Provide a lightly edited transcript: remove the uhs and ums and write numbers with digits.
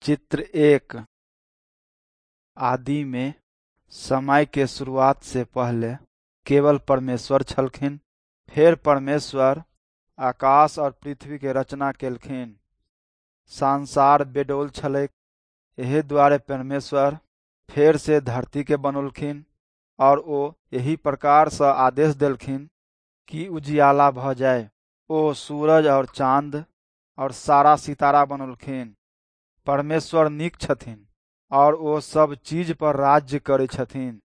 चित्र 1। आदि में समय के शुरुआत से पहले केवल परमेश्वर छलखिन। फिर परमेश्वर आकाश और पृथ्वी के रचना केलखिन। संसार बेडौल छलैक, एहि दुआरे परमेश्वर फेर से धरती के बनौलखिन और ओ यही प्रकार से आदेश देलखिन कि उजियाला भ जाय। ओ सूरज और चांद और सारा सितारा बनौलखिन। परमेश्वर नीक छथिन और ओ सब चीज पर राज्य करै छथिन।